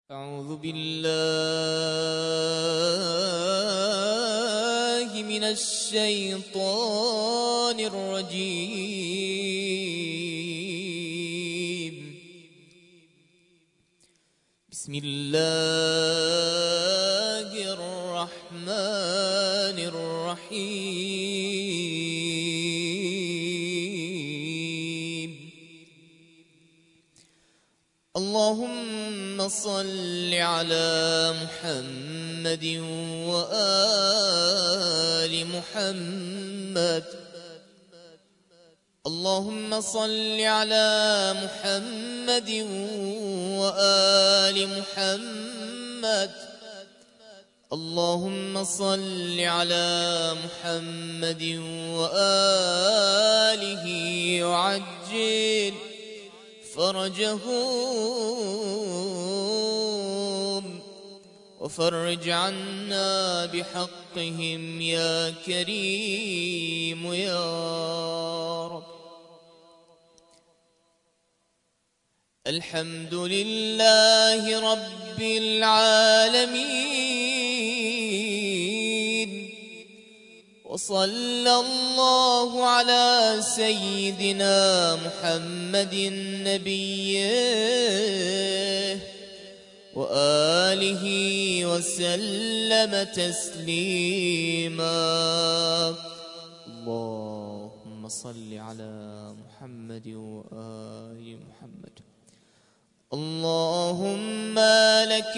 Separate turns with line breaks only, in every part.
أعوذ بالله من الشيطان الرجيم. بسم الله الرحمن الرحيم. اللهم صل على محمد وآل محمد. اللهم صل على محمد وآل محمد. اللهم صل على محمد وآله وعجل فرجهم وفرج عنا بحقهم يا كريم يا رب. الحمد لله رب العالمين، وصلى الله على سيدنا محمد نبيه وآله وسلم تسليما. اللهم صل على محمد وآل محمد. اللهم لك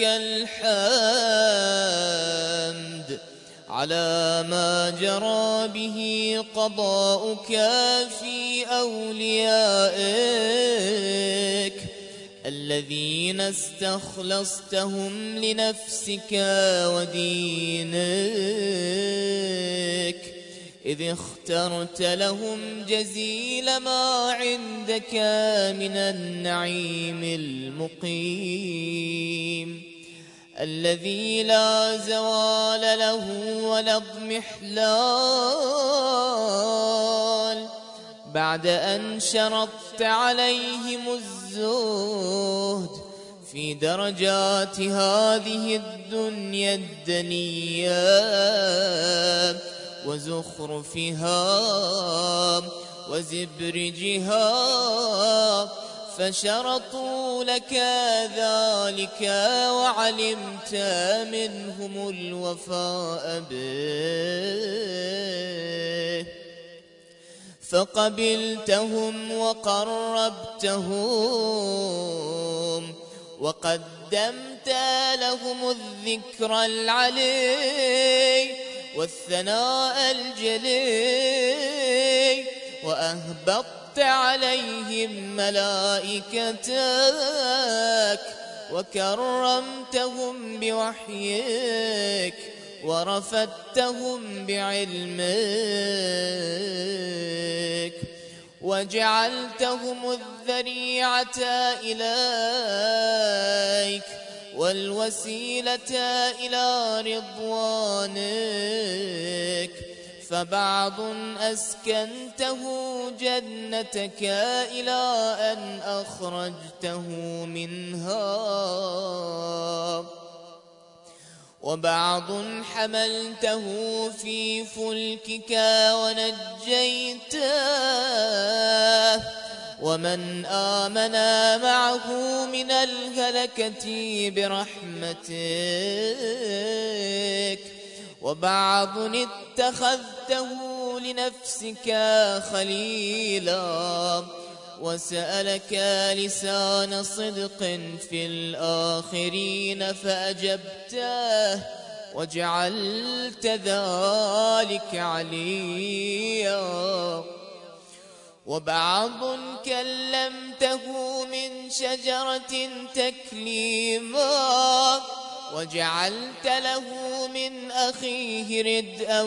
الحمد على ما جرى به قضاؤك في أوليائك الذين استخلصتهم لنفسك ودينك، إذ اخترت لهم جزيل ما عندك من النعيم المقيم الذي لا زوال له ولا اضمحلال، بعد أن شرطت عليهم الزهد في درجات هذه الدنيا الدنيا وزخرفها وزبرجها، فشرطوا لك ذلك وعلمت منهم الوفاء به، فقبلتهم وقربتهم وقدمت لهم الذكر العلي والثناء الجلي، وأهبطت عليهم ملائكتك وكرمتهم بوحيك ورفدتهم بعلمك، وجعلتهم الذريعة إليك والوسيلة إلى رضوانك، فبعض أسكنته جنتك إلى أن أخرجته منها، وبعض حملته في فلكك ونجيته، ومن آمن معه من الهلكة برحمتك، وبعض اتخذته لنفسك خليلا، وسألك لسان صدق في الآخرين فأجبته وجعلت ذلك عليا، وبعض كلمته من شجرة تكليما، وجعلت له من أخيه ردءا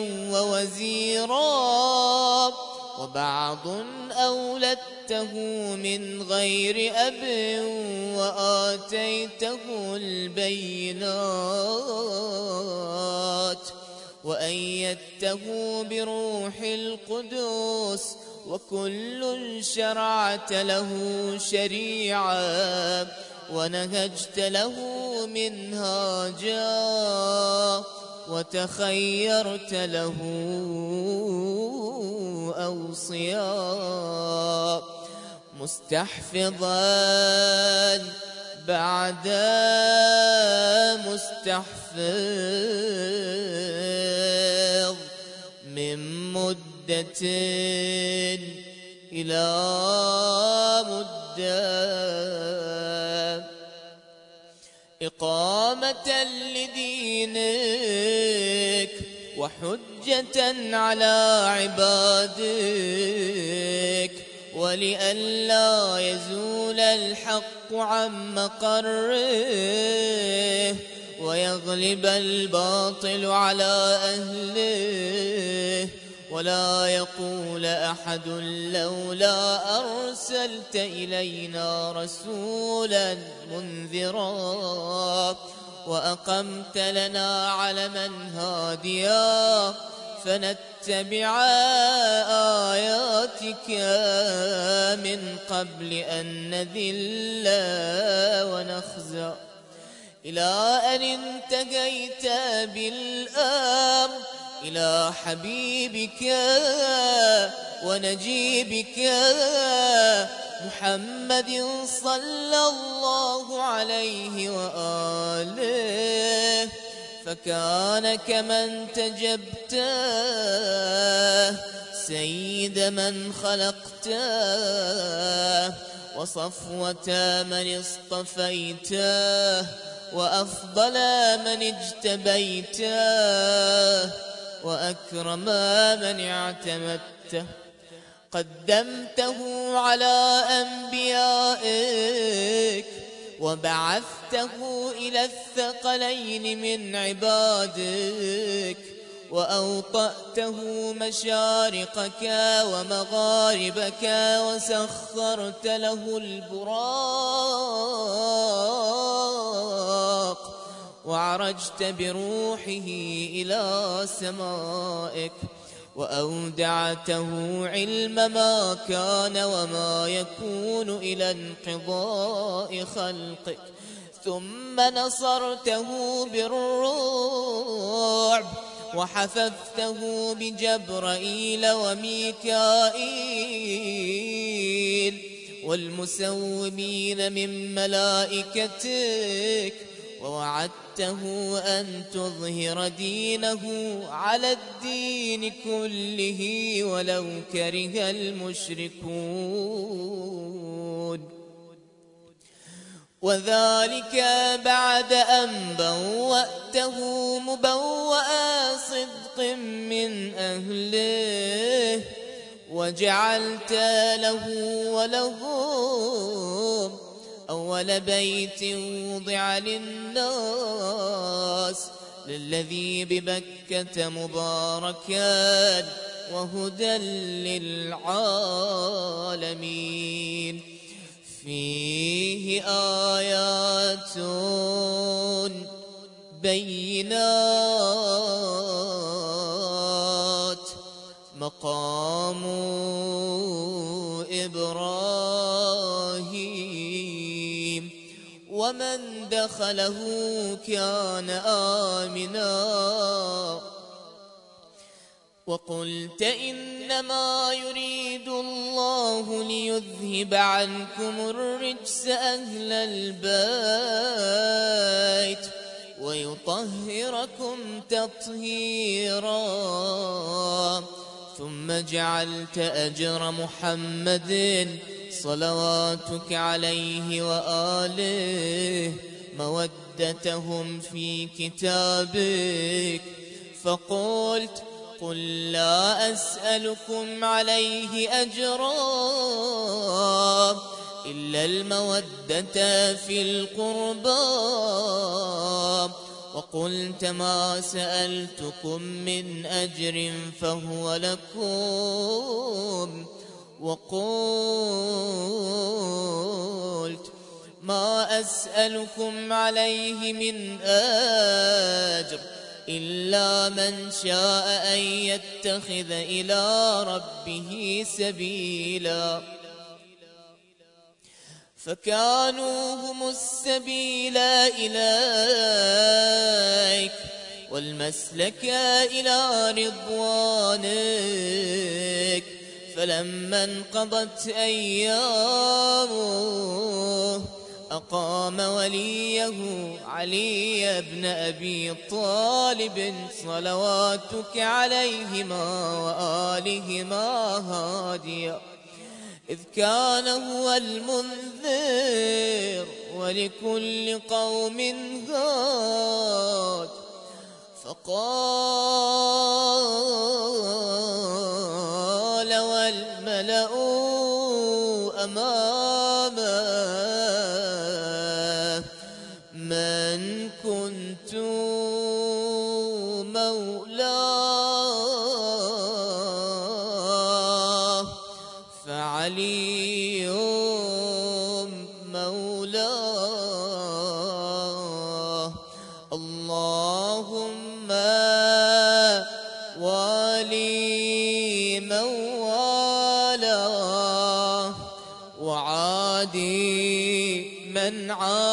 ووزيرا، وبعض أولدته من غير أب وآتيته البينات، وأيدته بروح القدس، وكل شرعت له شريعة ونهجت له منهاجا وتخيرت له أوصيا مستحفظا بعد مستحفظ من مدة إلى مدة إقامة لدينك وحجة على عبادك ولئلا يزول الحق عن مقره ويغلب الباطل على أهله ولا يقول أحد لولا أرسلت إلينا رسولا منذرا وأقمت لنا علما هاديا فنتبع آياتك من قبل أن نذل ونخزى إلى أن انتهيت بالأمر إلى حبيبك ونجيبك محمد صلى الله عليه وآله فكان كمن تجبته سيد من خلقته وصفوة من اصطفيته وأفضل من اجتبيته وأكرم من اعتمدته قدمته على أنبيائك وبعثته إلى الثقلين من عبادك وأوطأته مشارقك ومغاربك وسخرت له البراق وعرجت بروحه إلى سمائك وأودعته علم ما كان وما يكون إلى انقضاء خلقك ثم نصرته بالرعب وحففته بجبرائيل وميكائيل والمسومين من ملائكتك ووعدته أن تظهر دينه على الدين كله ولو كره المشركون وذلك بعد أن بوأته مبوأ صدق من أهله وجعلت له ولهم أول بيت وضع للناس للذي ببكة مباركا وهدى للعالمين فيه آيات بينات مقام إبراهيم ومن دخله كان آمنا وقلت إنما يريد الله ليذهب عنكم الرجس أهل البيت ويطهركم تطهيرا ثم جعلت أجر محمد صلواتك عليه وآله مودتهم في كتابك فقلت قل لا أسألكم عليه أجرا إلا المودة في القربى وقلت ما سألتكم من أجر فهو لكم وقلت ما أسألكم عليه من أجر إلا من شاء أن يتخذ إلى ربه سبيلا فكانوا هم السبيل إليك والمسلك إلى رضوانك. فلما انقضت أيامه أقام وليه علي بن أبي طالب صلواتك عليهما وآلهما هاديا، إذ كان هو المنذر ولكل قوم هاد. فقال والملأ أمامه من كنت مولاه فعلي مولاه. اللهم والي من والاه وعادي من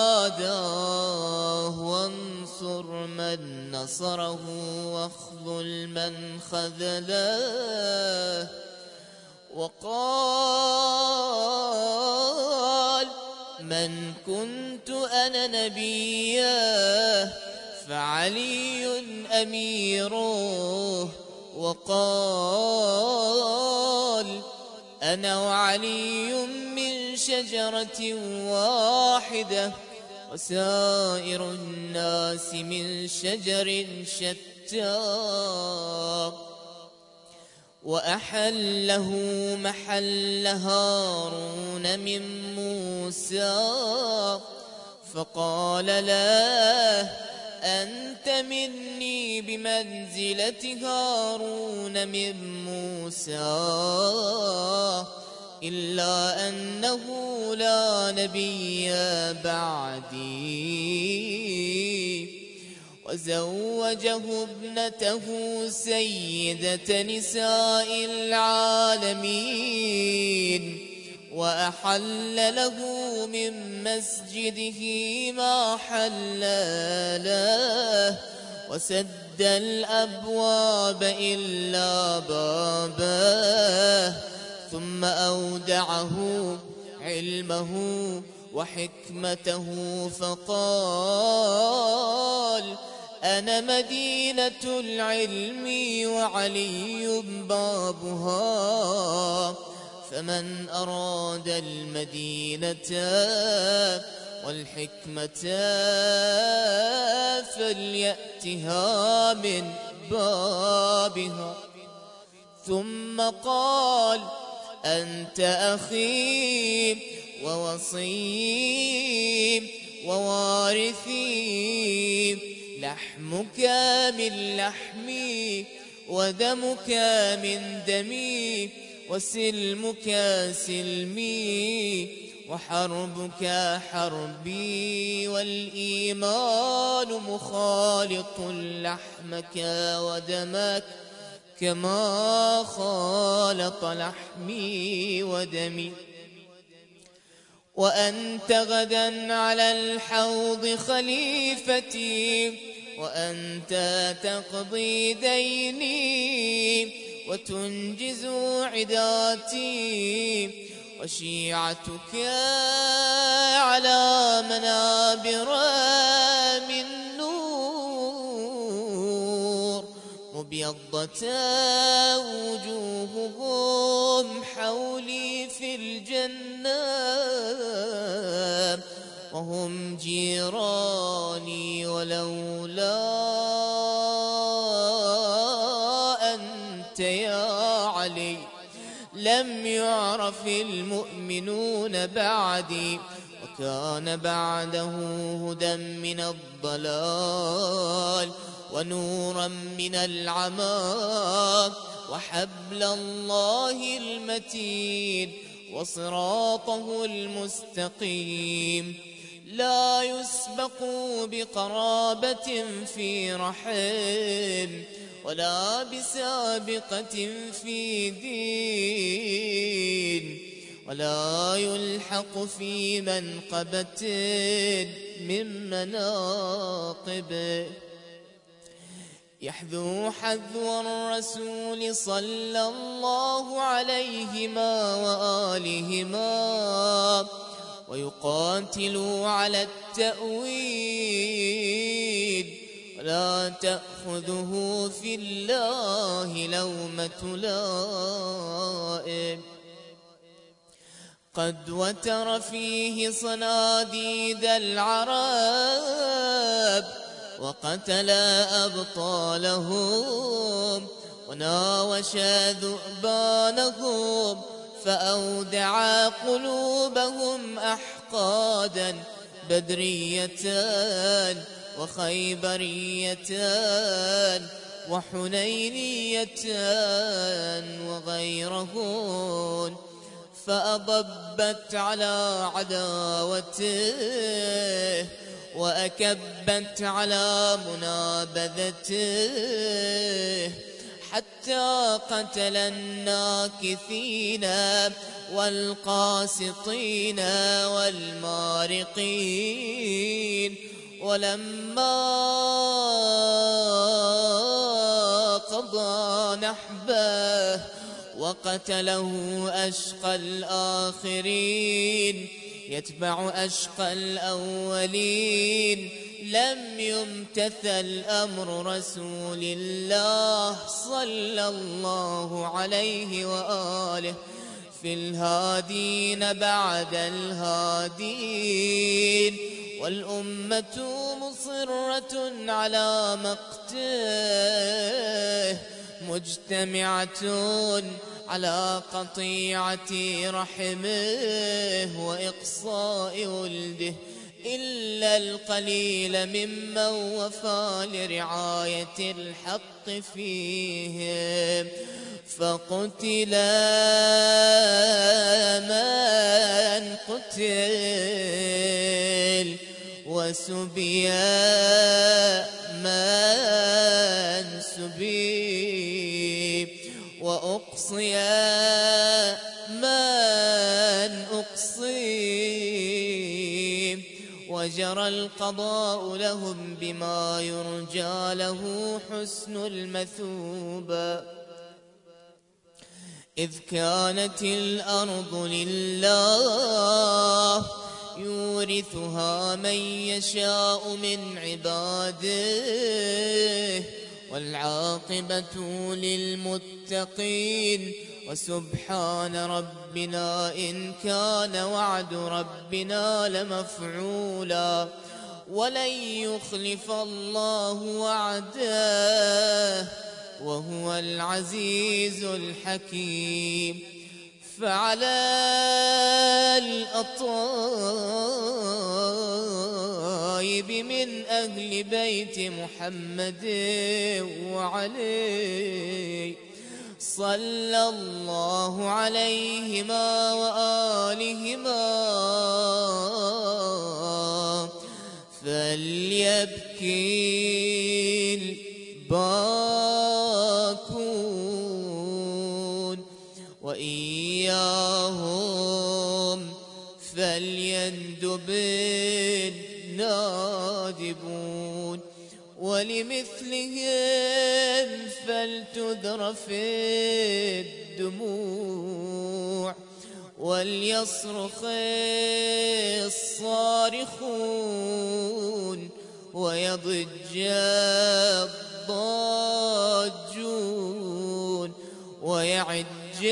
عاداه وانصر من نصره واخذل من خذله. وقال من كنت أنا نبيه فعلي أميره. وقال أنا وعلي من شجرة واحدة وسائر الناس من شجر شتى. وأحله محل هارون من موسى فقال له أنت مني بمنزلة هارون من موسى، إلا أنه لا نبي بعدي. وزوجه ابنته سيدة نساء العالمين، وأحل له من مسجده ما حل له، وسد الأبواب إلا بابه. ثم أودعه علمه وحكمته فقال أنا مدينة العلم وعلي بابها، فمن أراد المدينة والحكمة فليأتها من بابها. ثم قال أنت أخي ووصي ووارثي، لحمك من لحمي ودمك من دمي وسلمك سلمي وحربك حربي، والإيمان مخالط لحمك ودمك كما خالط لحمي ودمي. وأنت غدا على الحوض خليفتي، وأنت تقضي ديني وتنجز عداتي، وشيعتك على منابر من نور مبيضة وجوههم حولي في الجنة، وهم جيراني ولولا أنت يا علي لم يعرف المؤمنون بعدي. وكان بعده هدى من الضلال ونورا من العمى وحبل الله المتين وصراطه المستقيم، لا يسبق بقرابة في رحم ولا بسابقة في دين، ولا يلحق في منقبة من مناقبه. يحذو حذو الرسول صلى الله عليهما وآلهما، ويقاتل على التأويل، ولا تأخذه في الله لومة لائم. قد وتر فيه صناديد العرب، وقتل أبطالهم، وناوش ذؤبانهم، فأودع قلوبهم أحقادا بدرية وخيبرية وحنينية وغيرهن، فأضبت على عداوته وأكبت على منابذته، حتى قتل الناكثين والقاسطين والمارقين. ولما قضى نحبه وقتله أشقى الآخرين يتبع أشقى الأولين، لم يمتثل أمر رسول الله صلى الله عليه وآله في الهادين بعد الهادين، والأمة مصرة على مقته، مجتمعة على قطيعة رحمه وإقصاء ولده، إلا القليل ممن وفى لرعاية الحق فيهم. فقتل من قتل، وسبي من سبي، وأقصي من أقصي، وجرى القضاء لهم بما يرجى له حسن المثوبة. إذ كانت الأرض لله يورثها من يشاء من عباده، والعاقبة للمتقين. وسبحان ربنا إن كان وعد ربنا لمفعولا، ولن يخلف الله وعده، وهو العزيز الحكيم. فعلى الأطايب من أهل بيت محمد وعلي صلى الله عليهما وآلهما فليبكي الباكون، وإياهم فليندب النادبون، ولمثلهم فلتذرف الدموع، وليصرخ الصارخون، ويضج الضاجون، ويعج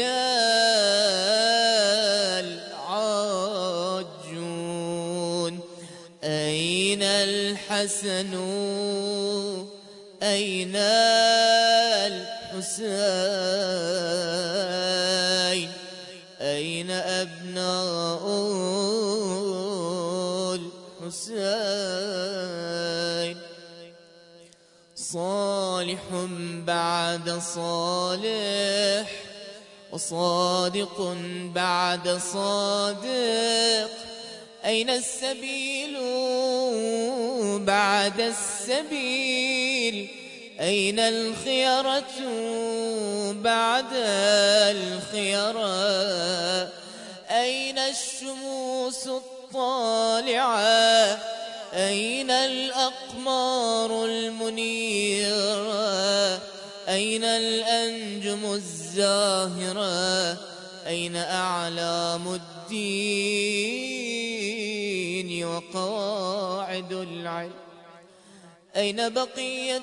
العاجون. أين الحسن أين الحسين، أين أبناء الحسين؟ صالح بعد صالح، وصادق بعد صادق، أين السبيل بعد السبيل؟ أين الخيرة بعد الخيرة؟ أين الشموس الطالعة؟ أين الأقمار المنيرة؟ أين الأنجم الزاهرة؟ أين أعلام الدين وقواعد العلم؟ أين بقية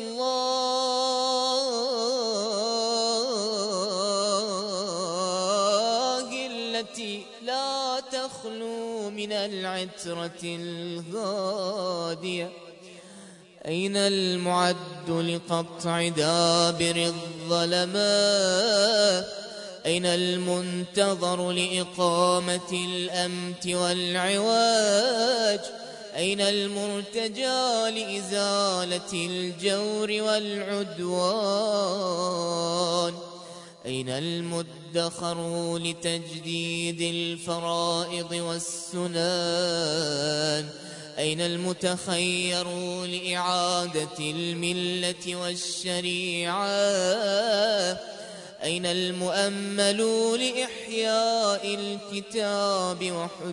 الله التي لا تخلو من العترة الهادية؟ أين المعد لقطع دابر الظلمات؟ أين المنتظر لإقامة الأمت والعواج؟ أين المرتجى لإزالة الجور والعدوان؟ أين المدخر لتجديد الفرائض والسنن؟ أين المتخير لإعادة الملة والشريعة؟ أين المؤمل لإحياء الكتاب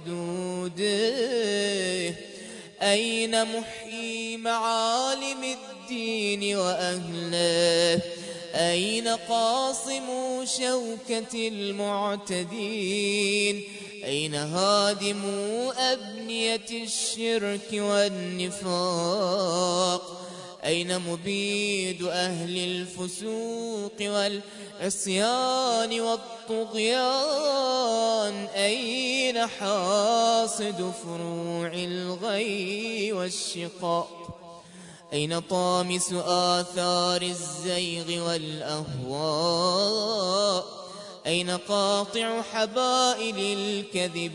وحدوده؟ أين محيي معالم الدين وأهله؟ أين قاصم شوكة المعتدين؟ أين هادم أبنية الشرك والنفاق؟ أين مبيد أهل الفسوق والعصيان والطغيان؟ أين حاصد فروع الغي والشقاق؟ أين طامس آثار الزيغ والأهواء؟ أين قاطع حبائل الكذب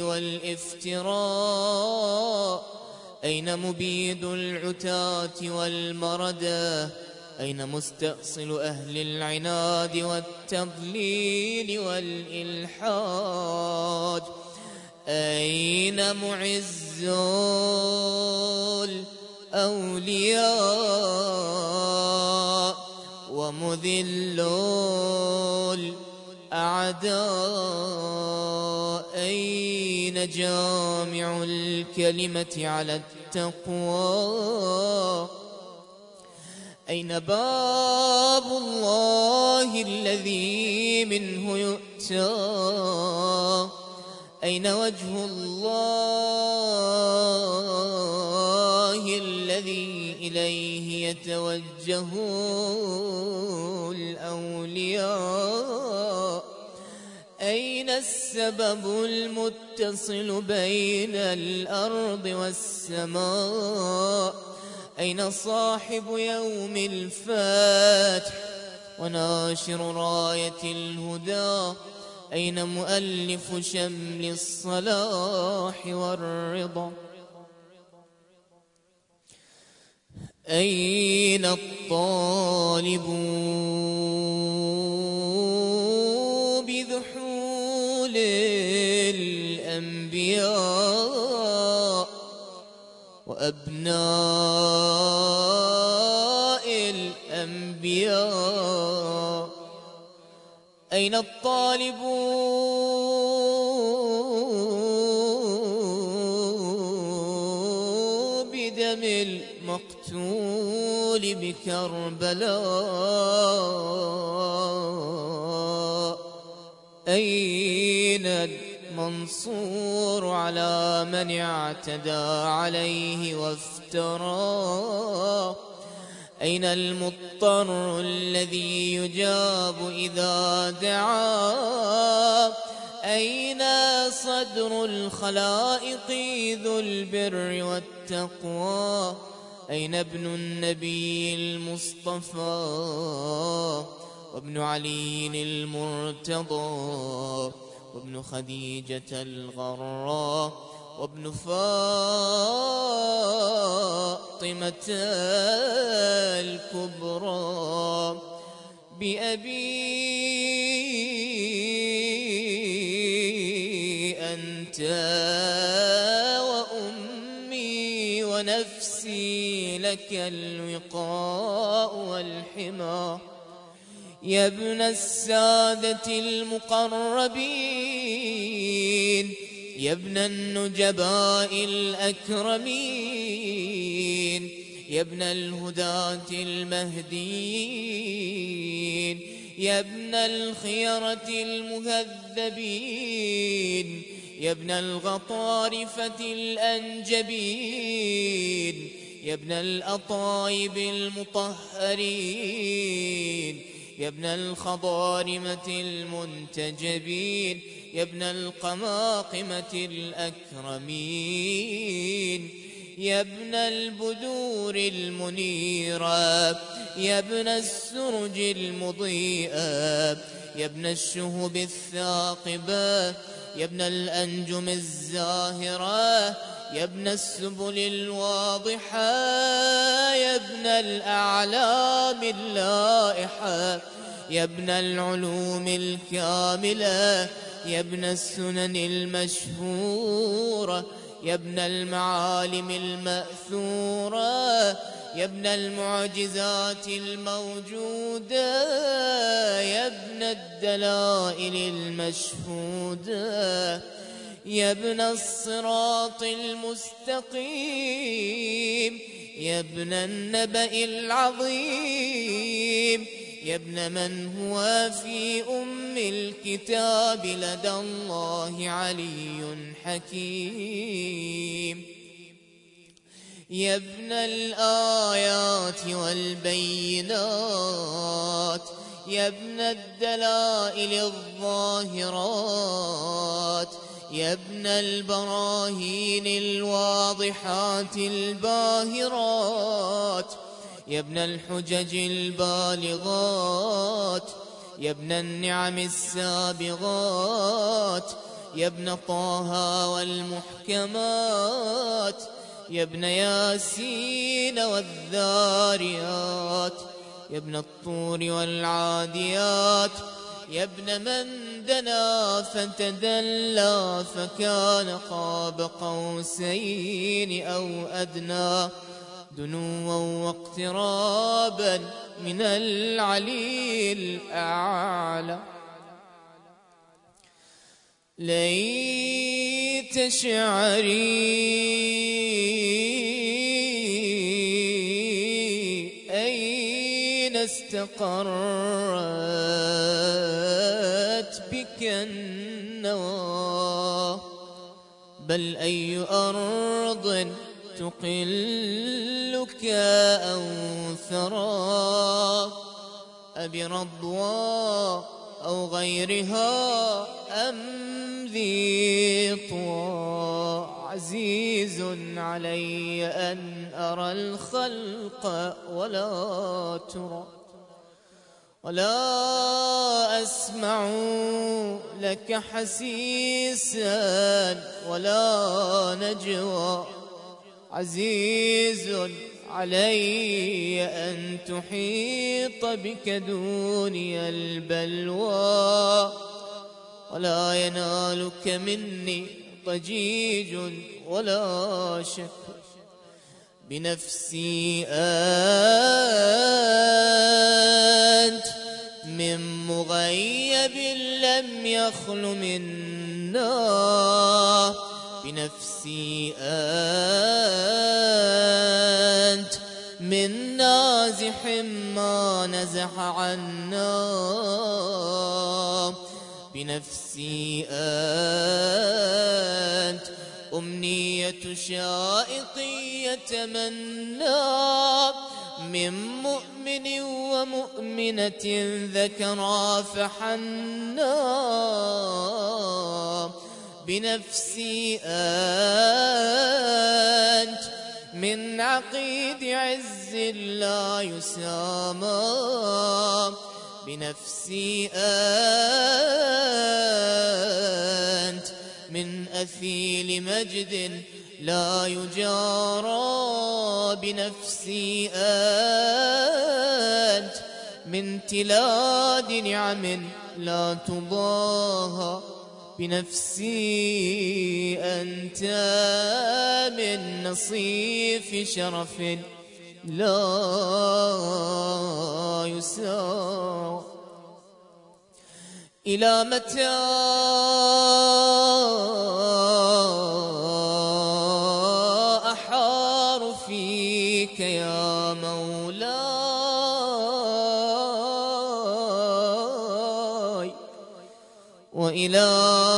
والافتراء؟ أين مبيد العتاة والمردى؟ أين مستأصل أهل العناد والتضليل والإلحاد؟ أين معز الأولياء ومذل الأعداء؟ أين جامع الكلمة على التقوى؟ أين باب الله الذي منه يؤتى؟ أين وجه الله الذي إليه يتوجه الأولياء؟ أين السبب المتصل بين الأرض والسماء؟ أين صاحب يوم الفتح وناشر راية الهدى؟ أين مؤلف شمل الصلاح والرضا؟ أين الطالب بذحول الأنبياء وأبناء الأنبياء؟ أين الطالب بدم المقتول بكربلاء؟ أين المنصور على من اعتدى عليه وافترى؟ أين المضطر الذي يجاب إذا دعا؟ أين صدر الخلائق ذو البر والتقوى؟ أين ابن النبي المصطفى وابن علي المرتضى وابن خديجة الغراء وابن فاطمة الكبرى؟ بأبي أنت وأمي ونفسي لك الوقاء والحمى. يا ابن السادة المقربين، يا ابن النجباء الأكرمين، يا ابن الهداة المهديين، يا ابن الخيرة المهذبين، يا ابن الغطارفة الأنجبين، يا ابن الأطايب المطهرين، يا ابن الخضارمة المنتجبين، يا ابن القماقمة الأكرمين، يا ابن البدور المنيرة، يا ابن السرج المضيئة، يا ابن الشهب الثاقبة، يا ابن الأنجم الزاهرة، يا ابن السبل الواضحة، يا ابن الأعلام اللائحة، يا ابن العلوم الكاملة، يا ابن السنن المشهورة، يا ابن المعالم المأثورة، يا ابن المعجزات الموجودة، يا ابن الدلائل المشهودة، يا ابن الصراط المستقيم، يا ابن النبأ العظيم، يا ابن من هو في أم الكتاب لدى الله علي حكيم، يا ابن الآيات والبينات، يا ابن الدلائل الظاهرات، يا ابن البراهين الواضحات الباهرات، يا ابن الحجج البالغات، يا ابن النعم السابغات، يا ابن طه والمحكمات، يا ابن ياسين والذاريات، يا ابن الطور والعاديات، يا ابن من دنا فتدلى فكان قاب قوسين أو أدنى، دنوا واقترابا من العلي الأعلى. ليت شعري أين استقرت بك النوى، بل أي أرض تقلك أو ثرى، أبرضوى أو غيرها أم ذي طوى، عزيز علي أن أرى الخلق ولا ترى، ولا أسمع لك حسيسا ولا نجوى، عزيز علي أن تحيط بك دوني البلوى، ولا ينالك مني ضجيج ولا شك، بنفسي أنت من مغيب لم يخل منا، بنفسي أنت من نازح ما نزح عنا، بنفسي أنت أمنية شائق يتمنى، من مؤمن ومؤمنة ذكرا فحنا، بنفسي أنت من عقيد عز لا يسامى، بنفسي أنت من أثيل مجد لا يجارى، بنفسي أنت من تلاد نعم لا تضاهى، بنفسي أنت من نصيف شرف لا يساوى، إلى متى أحار فيك يا مولاي؟ وإلى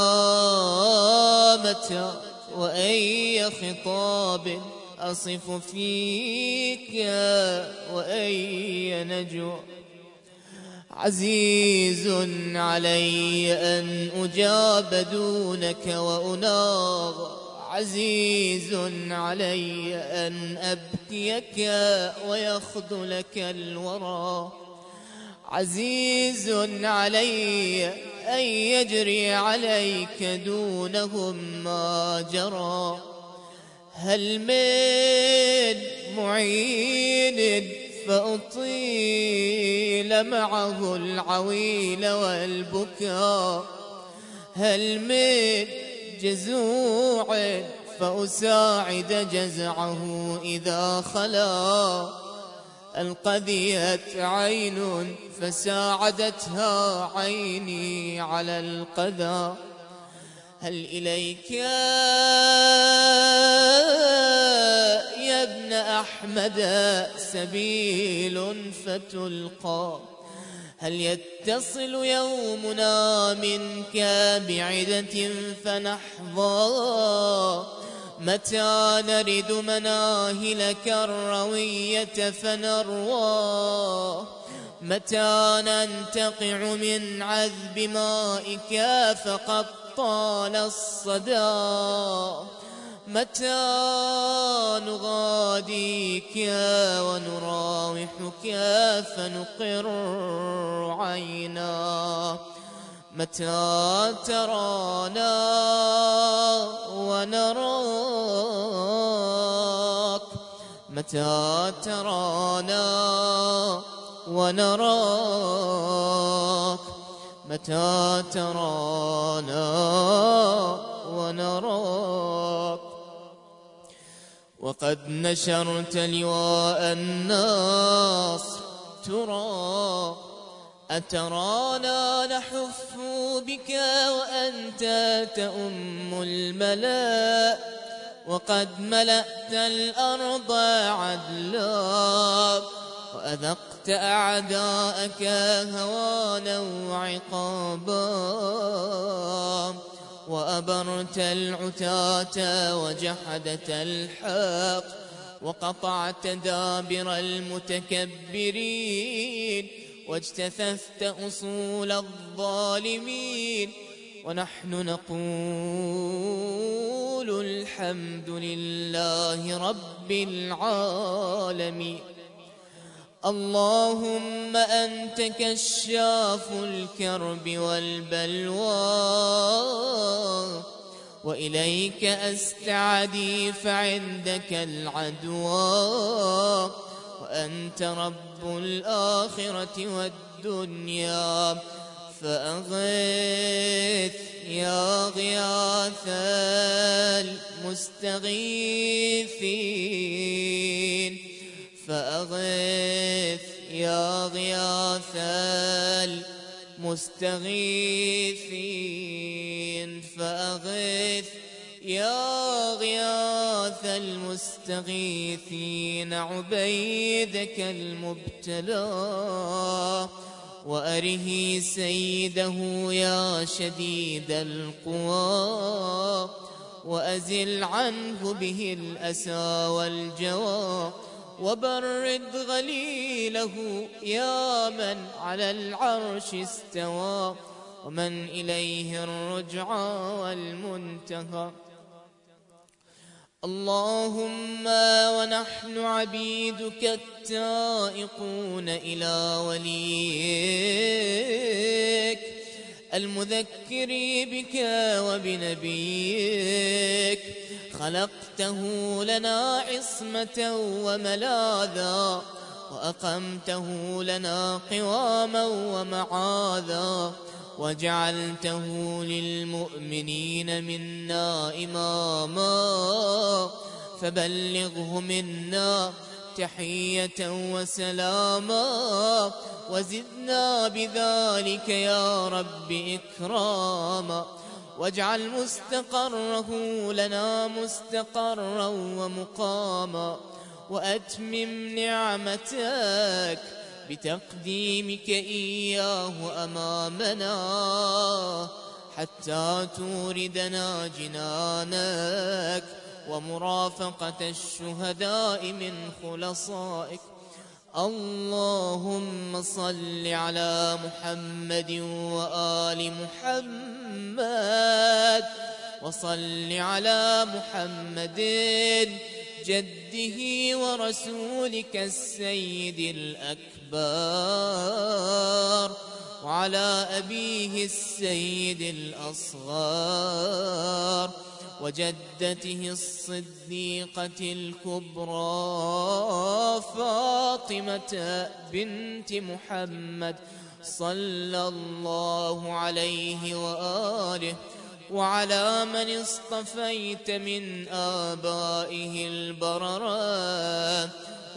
متى وأي خطاب أصف فيك وأي نجوى؟ عزيز علي أن أجاب دونك وأناغ، عزيز علي أن أبكيك ويخذلك الورى، عزيز علي أن يجري عليك دونهم ما جرى. هل من معين فأطيل معه العويل والبكاء؟ هل من جزوع فأساعد جزعه إذا خلا؟ القذيت عين فساعدتها عيني على القذى. هل إليك يا ابن أحمد سبيل فتلقى؟ هل يتصل يومنا منك بعدة فنحظى؟ متى نرد مناهلك الروية فنروى؟ متى ننتقع من عذب مائك فقد طال الصدى؟ متى نغاديك ونراوحك فنقر عينا؟ متى ترانا ونراك؟ متى ترانا ونراك؟ متى ترانا ونراك؟ وقد نشرت لواء النصر ترى، أترانا نحف بك وأنت تؤم الملا؟ وقد ملأت الأرض عدلا وأذقت أعداءك هوانا وعقابا، وأبرت العتاة وجحدت الحق، وقطعت دابر المتكبرين، واجتثثت أصول الظالمين. ونحن نقول الحمد لله رب العالمين. اللهم أنت كشاف الكرب والبلوى، وإليك أستعدي فعندك العدوى، وأنت رب الآخرة والدنيا. فأغث يا غياث المستغيثين، فأغث يا غياث المستغيثين، فأغث يا غياث المستغيثين عبيدك المبتلى، وأره سيده يا شديد القوى، وأزل عنه به الأسى والجوى، وبرد غليله يا من على العرش استوى، ومن إليه الرجعى والمنتهى. اللهم ونحن عبيدك التائقون إلى وليك المذكر بك وبنبيك، خلقته لنا عصمة وملاذا، وأقمته لنا قواما ومعاذا، وجعلته للمؤمنين منا إماما، فبلغه منا تحية وسلاما، وزدنا بذلك يا رب إكراما، واجعل مستقره لنا مستقرا ومقاما، وأتمم نعمتك بتقديمك إياه أمامنا حتى توردنا جنانك ومرافقة الشهداء من خلصائك. اللهم صل على محمد وآل محمد، وصل على محمد جده ورسولك السيد الأكبر، وعلى أبيه السيد الأصغر، وجدته الصديقة الكبرى فاطمة بنت محمد صلى الله عليه وآله، وعلى من اصطفيت من آبائه البررة،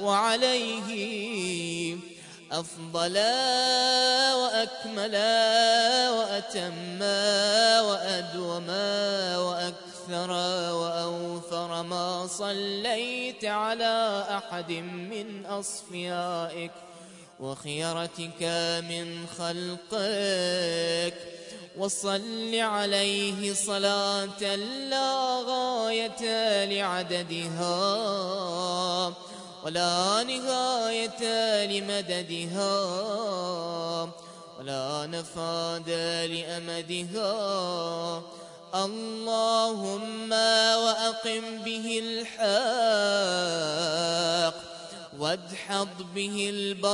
وعليه أفضل وأكمل وأتم وأدوم وأكثر وأوفر ما صليت على أحد من أصفيائك وخيرتك من خلقك. وصل عليه صلاة لا غاية لعددها ولا نهاية لمددها ولا نفاد لأمدها. اللهم وأقم به الحق وادحض به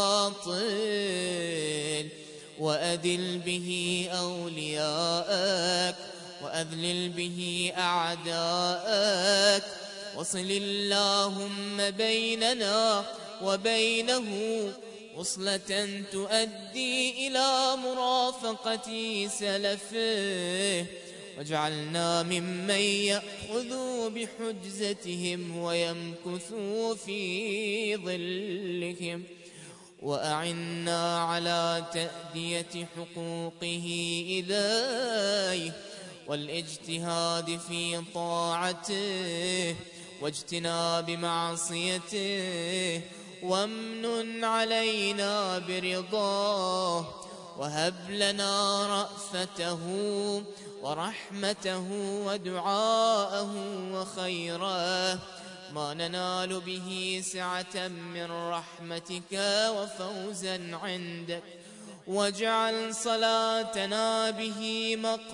الباطل، وأذل به أولياءك وأذلل به أعداءك. وصل اللهم بيننا وبينه وصلة تؤدي إلى مرافقة سلفه، واجعلنا ممن يأخذوا بحجزتهم ويمكثوا في ظلهم، وأعنا على تأدية حقوقه إليه والاجتهاد في طاعته واجتناب معصيته، وامنن علينا برضاه، وهب لنا رأفته ورحمته ودعاءه وخيره، ما ننال به سعة من رحمتك وفوزا عندك. واجعل صلاتنا به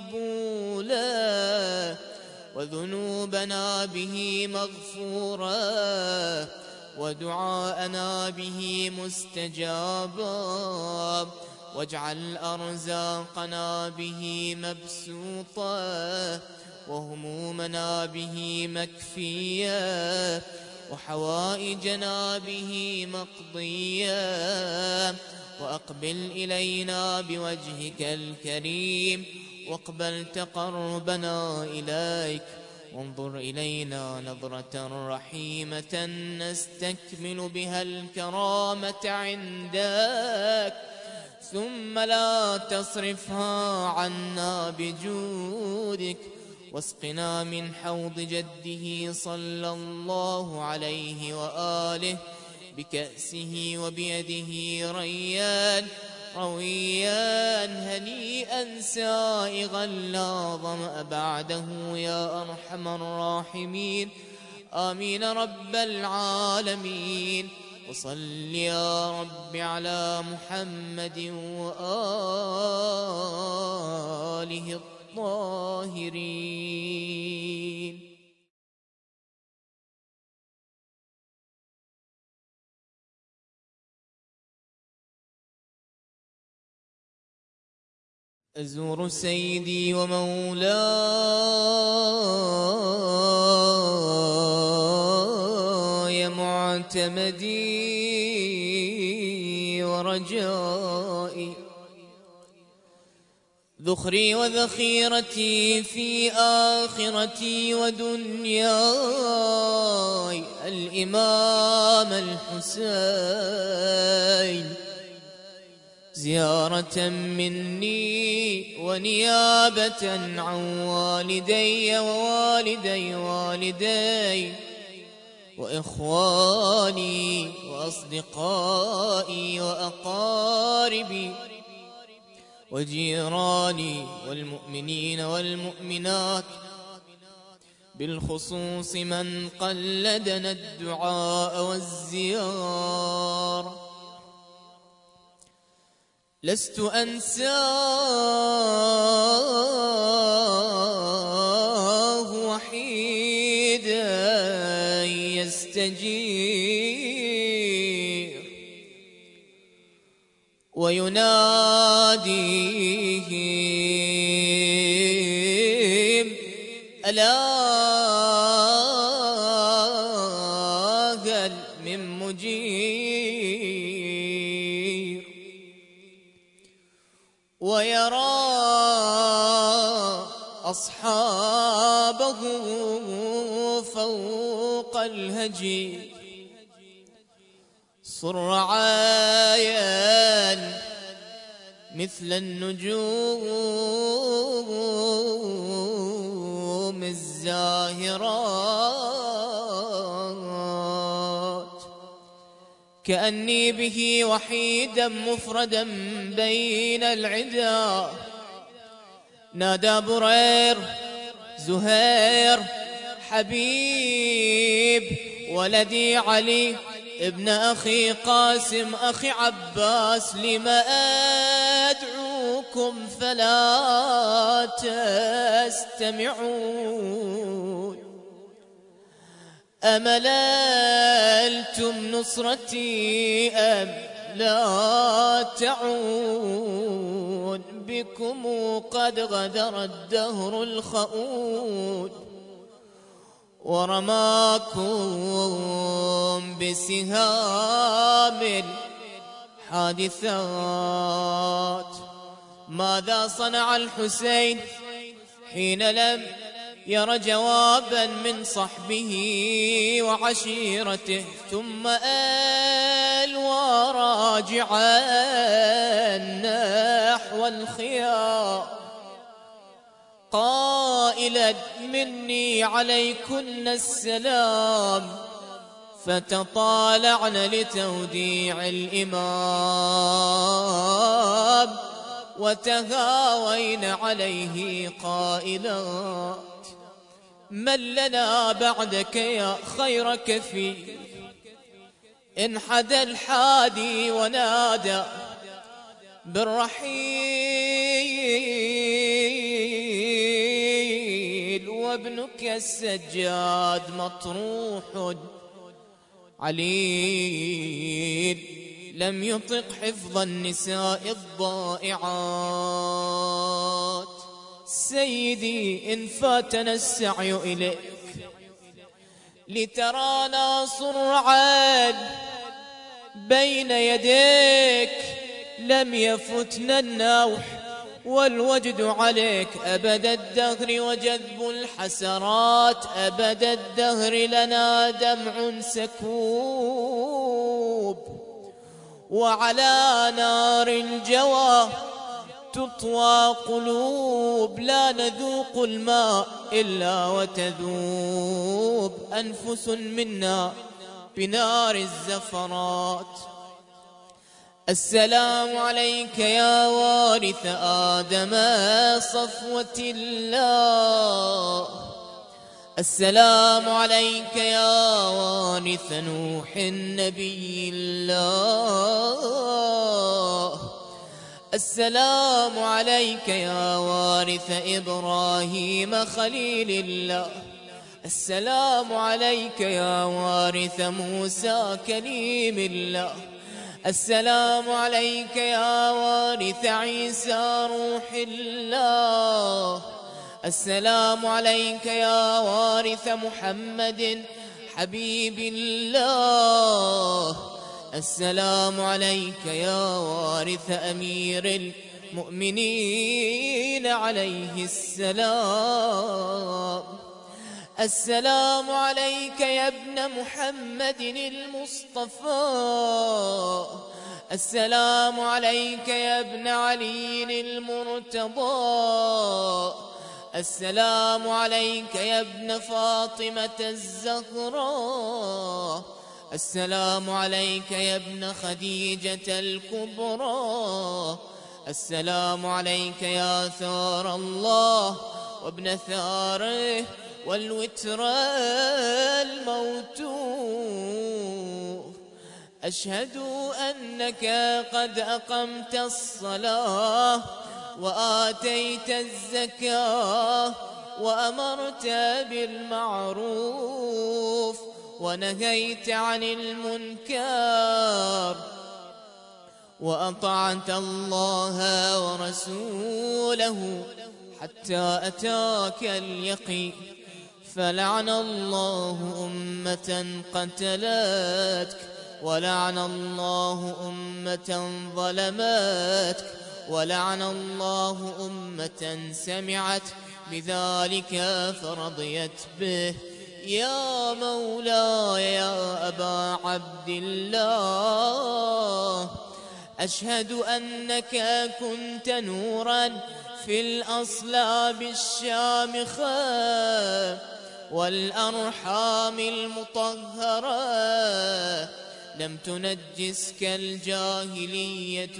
مقبولة، وذنوبنا به مغفورة، ودعاءنا به مستجابا، واجعل أرزاقنا به مبسوطة، وهمومنا به مكفية، وحوائجنا به مقضية. وأقبل إلينا بوجهك الكريم، واقبل تقربنا إليك، وانظر إلينا نظرة رحيمة نستكمل بها الكرامة عندك، ثم لا تصرفها عنا بجودك. واسقنا من حوض جده صلى الله عليه وآله بكأسه وبيده ريان رويا هنيئا سائغا لا ظمأ بعده يا أرحم الراحمين. آمين رب العالمين. وصل يا رب على محمد وآله الطاهرين. أزور سيدي ومولاي معتمدي ورجائي، ذخري وذخيرتي في آخرتي ودنياي الإمام الحسين، زيارة مني ونيابة عن والدي ووالدي والدي وإخواني وأصدقائي وأقاربي وجيراني والمؤمنين والمؤمنات، بالخصوص من قلدنا الدعاء والزيارة. لست أنساه وحيدا يستجير ويناديهم ألا هل من مجير، ويرى أصحابه فوق الهجير صرعايا مثل النجوم الزاهرات، كأني به وحيدا مفردا بين العدا. نادى برير زهير حبيب ولدي علي ابن أخي قاسم أخي عباس، لما أدعوكم فلا تستمعون؟ أمللتم نصرتي أم لا تعون؟ بكم قد غدر الدهر الخؤون، ورماكم بسهام الحادثات. ماذا صنع الحسين حين لم ير جوابا من صحبه وعشيرته، ثم ألوى راجعا نحو الخيام قائلا مني عليكن السلام، فتطالعن لتوديع الإمام وتهاوين عليه قائلات من لنا بعدك يا خير كفيل؟ انحدى الحادي ونادى بالرحيل، وابنك السجاد مطروح عليل، لم يطق حفظ النساء الضائعات. سيدي إن فاتنا السعي إليك لترانا صرعا بين يديك، لم يفتنا النوح والوجد عليك أبد الدهر وجذب الحسرات، أبد الدهر لنا دمع سكوب، وعلى نار الجوى تطوى قلوب، لا نذوق الماء إلا وتذوب أنفس منا بنار الزفرات. السلام عليك يا وارث آدم صفوة الله، السلام عليك يا وارث نوح نبي الله، السلام عليك يا وارث إبراهيم خليل الله، السلام عليك يا وارث موسى كليم الله، السلام عليك يا وارث عيسى روح الله، السلام عليك يا وارث محمد حبيب الله، السلام عليك يا وارث أمير المؤمنين عليه السلام. السلام عليك يا ابن محمد المصطفى، السلام عليك يا ابن علي المرتضى، السلام عليك يا ابن فاطمة الزهراء، السلام عليك يا ابن خديجة الكبرى، السلام عليك يا ثار الله وابن ثاره والوتر الموتور. أشهد أنك قد أقمت الصلاة وآتيت الزكاة وأمرت بالمعروف ونهيت عن المنكر وأطعت الله ورسوله حتى أتاك اليقين. فلعن الله أمة قتلتك، ولعن الله أمة ظلمتك، ولعن الله أمة سمعت بذلك فرضيت به. يا مولاي يا أبا عبد الله، أشهد أنك كنت نورا في الأصلاب الشامخة والأرحام المطهرة، لم تنجسك الجاهلية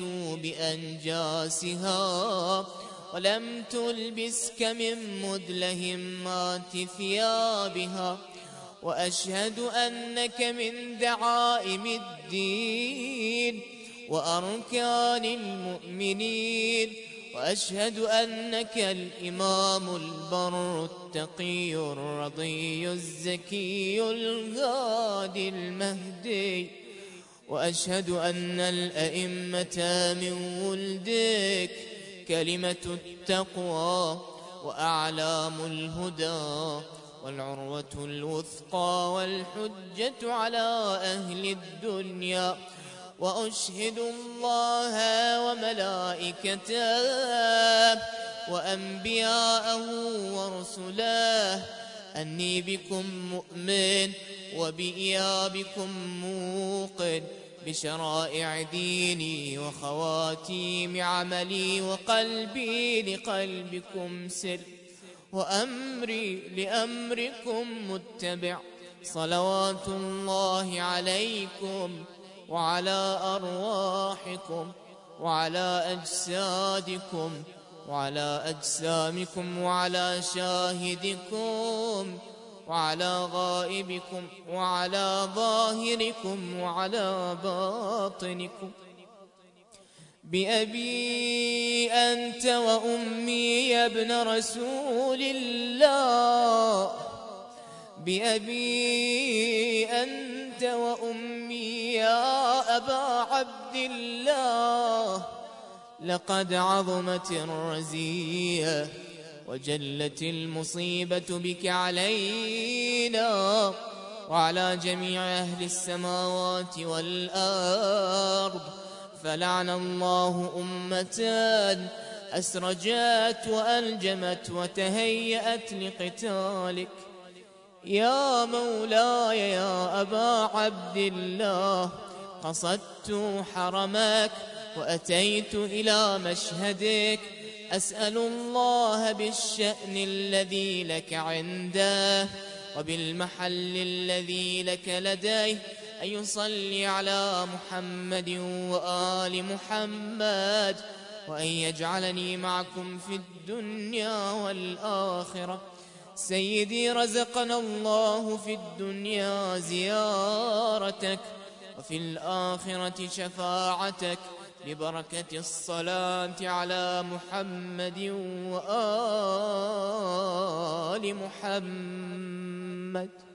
بأنجاسها، ولم تلبسك من مدلهمات ثيابها. وأشهد أنك من دعائم الدين وأركان المؤمنين، وأشهد أنك الإمام البر التقي الرضي الزكي الهادي المهدي، وأشهد أن الأئمة من ولدك كلمة التقوى وأعلام الهدى والعروة الوثقى والحجة على أهل الدنيا. وأشهد الله وملائكته وأنبياءه ورسله أني بكم مؤمن وبإيابكم موقن، بشرائع ديني وخواتيم عملي، وقلبي لقلبكم سر، وأمري لأمركم متبع. صلوات الله عليكم وعلى أرواحكم وعلى أجسادكم وعلى أجسامكم وعلى شاهدكم وعلى غائبكم وعلى ظاهركم وعلى باطنكم. بأبي أنت وأمي يا ابن رسول الله، بأبي أنت وأمي يا أبا عبد الله، لقد عظمت الرزية وجلت المصيبة بك علينا وعلى جميع أهل السماوات والأرض. فلعن الله أمة أسرجت وألجمت وتهيأت لقتالك. يا مولاي يا أبا عبد الله، قصدت حرمك وأتيت إلى مشهدك، أسأل الله بالشأن الذي لك عنده وبالمحل الذي لك لديه أن يصلي على محمد وآل محمد، وأن يجعلني معكم في الدنيا والآخرة. سيدي رزقنا الله في الدنيا زيارتك وفي الآخرة شفاعتك، ببركة الصلاة على محمد وآل محمد.